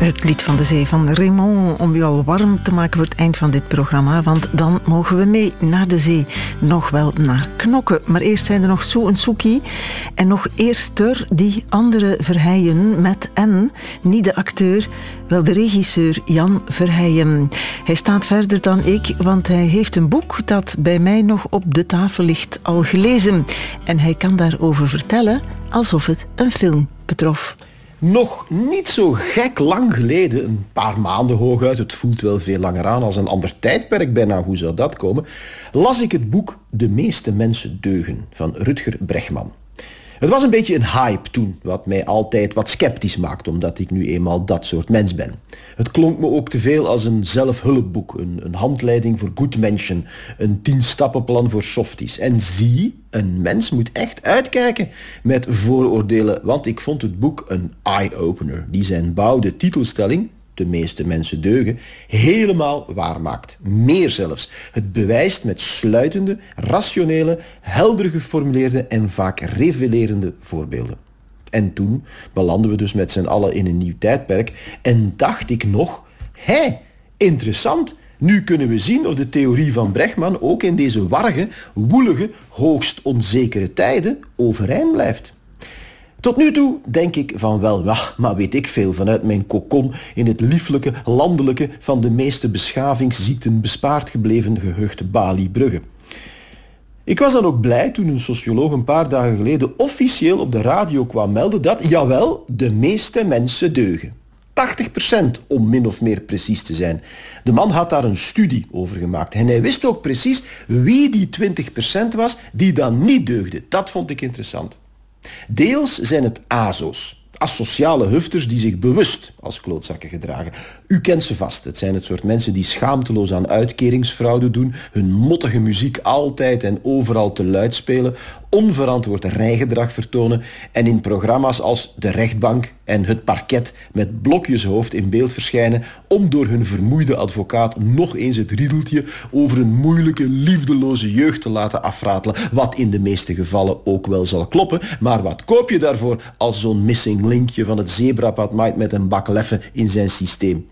Het lied van de zee van Raymond, om u al warm te maken voor het eind van dit programma, want dan mogen we mee naar de zee, nog wel naar Knokke. Maar eerst zijn er nog Sue en Soekie en nog eerster die andere Verheijen met N, niet de acteur, wel de regisseur Jan Verheijen. Hij staat verder dan ik, want hij heeft een boek dat bij mij nog op de tafel ligt al gelezen. En hij kan daarover vertellen alsof het een film betrof. Nog niet zo gek lang geleden, een paar maanden hooguit, het voelt wel veel langer aan als een ander tijdperk bijna, hoe zou dat komen, las ik het boek De meeste mensen deugen van Rutger Bregman. Het was een beetje een hype toen, wat mij altijd wat sceptisch maakt, omdat ik nu eenmaal dat soort mens ben. Het klonk me ook te veel als een zelfhulpboek, een handleiding voor good menschen, een 10-stappenplan voor softies. En zie, een mens moet echt uitkijken met vooroordelen, want ik vond het boek een eye-opener, die zijn bouwde titelstelling, De meeste mensen deugen, helemaal waarmaakt. Meer zelfs. Het bewijst met sluitende, rationele, helder geformuleerde en vaak revelerende voorbeelden. En toen belanden we dus met z'n allen in een nieuw tijdperk en dacht ik nog, interessant, nu kunnen we zien of de theorie van Bregman ook in deze warrige, woelige, hoogst onzekere tijden overeind blijft. Tot nu toe denk ik van wel, maar weet ik veel vanuit mijn kokon in het lieflijke, landelijke, van de meeste beschavingsziekten bespaard gebleven gehucht Bali-Brugge. Ik was dan ook blij toen een socioloog een paar dagen geleden officieel op de radio kwam melden dat, jawel, de meeste mensen deugen. 80% om min of meer precies te zijn. De man had daar een studie over gemaakt en hij wist ook precies wie die 20% was die dan niet deugde. Dat vond ik interessant. Deels zijn het ASO's, asociale hufters die zich bewust als klootzakken gedragen. U kent ze vast. Het zijn het soort mensen die schaamteloos aan uitkeringsfraude doen, hun mottige muziek altijd en overal te luid spelen, onverantwoord rijgedrag vertonen en in programma's als De Rechtbank en Het Parket met blokjeshoofd in beeld verschijnen om door hun vermoeide advocaat nog eens het riedeltje over een moeilijke, liefdeloze jeugd te laten afratelen, wat in de meeste gevallen ook wel zal kloppen, maar wat koop je daarvoor als zo'n missing linkje van het zebrapad maait met een bak leffen in zijn systeem?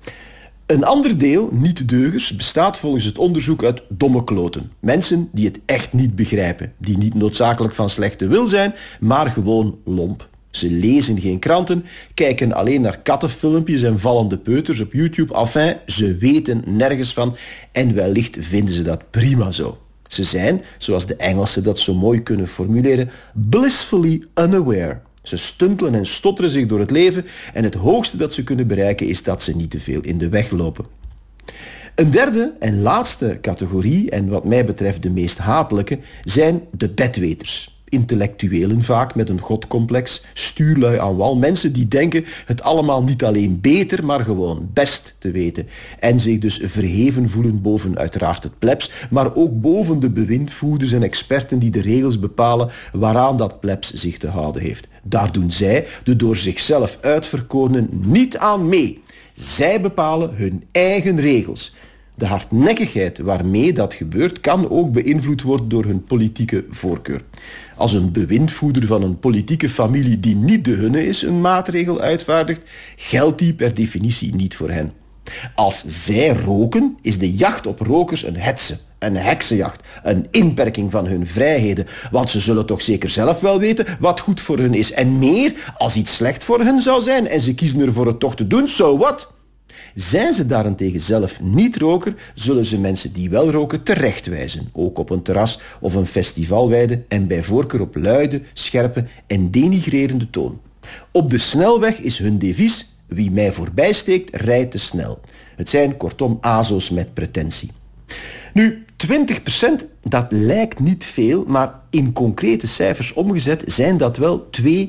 Een ander deel, niet-deugers, bestaat volgens het onderzoek uit domme kloten. Mensen die het echt niet begrijpen, die niet noodzakelijk van slechte wil zijn, maar gewoon lomp. Ze lezen geen kranten, kijken alleen naar kattenfilmpjes en vallende peuters op YouTube. Enfin, ze weten nergens van en wellicht vinden ze dat prima zo. Ze zijn, zoals de Engelsen dat zo mooi kunnen formuleren, blissfully unaware. Ze stuntelen en stotteren zich door het leven en het hoogste dat ze kunnen bereiken is dat ze niet te veel in de weg lopen. Een derde en laatste categorie, en wat mij betreft de meest hatelijke, zijn de bedweters. Intellectuelen vaak met een godcomplex, stuurlui aan wal, mensen die denken het allemaal niet alleen beter, maar gewoon best te weten. En zich dus verheven voelen boven uiteraard het plebs, maar ook boven de bewindvoerders en experten die de regels bepalen waaraan dat plebs zich te houden heeft. Daar doen zij, de door zichzelf uitverkorenen, niet aan mee. Zij bepalen hun eigen regels. De hardnekkigheid waarmee dat gebeurt kan ook beïnvloed worden door hun politieke voorkeur. Als een bewindvoerder van een politieke familie die niet de hunne is een maatregel uitvaardigt, geldt die per definitie niet voor hen. Als zij roken, is de jacht op rokers een hetze, een heksenjacht, een inperking van hun vrijheden, want ze zullen toch zeker zelf wel weten wat goed voor hun is. En meer, als iets slecht voor hen zou zijn en ze kiezen ervoor het toch te doen, so what? Zijn ze daarentegen zelf niet roker, zullen ze mensen die wel roken terechtwijzen, ook op een terras of een festivalweide en bij voorkeur op luide, scherpe en denigrerende toon. Op de snelweg is hun devies: wie mij voorbij steekt, rijdt te snel. Het zijn kortom ASO's met pretentie. Nu, 20%, dat lijkt niet veel, maar in concrete cijfers omgezet zijn dat wel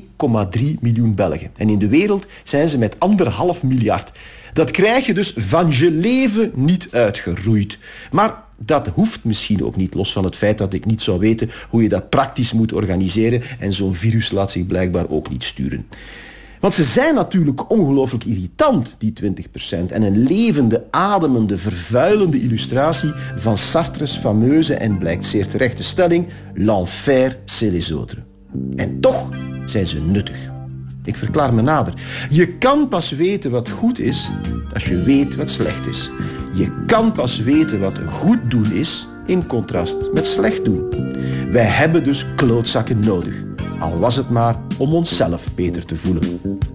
2,3 miljoen Belgen. En in de wereld zijn ze met 1,5 miljard. Dat krijg je dus van je leven niet uitgeroeid. Maar dat hoeft misschien ook niet, los van het feit dat ik niet zou weten hoe je dat praktisch moet organiseren en zo'n virus laat zich blijkbaar ook niet sturen. Want ze zijn natuurlijk ongelooflijk irritant, die 20%, en een levende, ademende, vervuilende illustratie van Sartre's fameuze en blijkt zeer terechte stelling: l'enfer, c'est les autres. En toch zijn ze nuttig. Ik verklaar me nader. Je kan pas weten wat goed is als je weet wat slecht is. Je kan pas weten wat goed doen is in contrast met slecht doen. Wij hebben dus klootzakken nodig. Al was het maar om onszelf beter te voelen.